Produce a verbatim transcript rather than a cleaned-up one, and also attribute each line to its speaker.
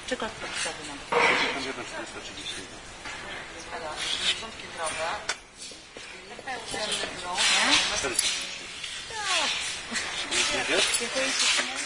Speaker 1: Przykład podstawy mamy.
Speaker 2: pięćdziesiąt jeden czterysta trzydzieści jeden.
Speaker 3: Rządki zdrowe.
Speaker 2: czterysta trzydzieści jeden.
Speaker 1: Dziękuję Ci.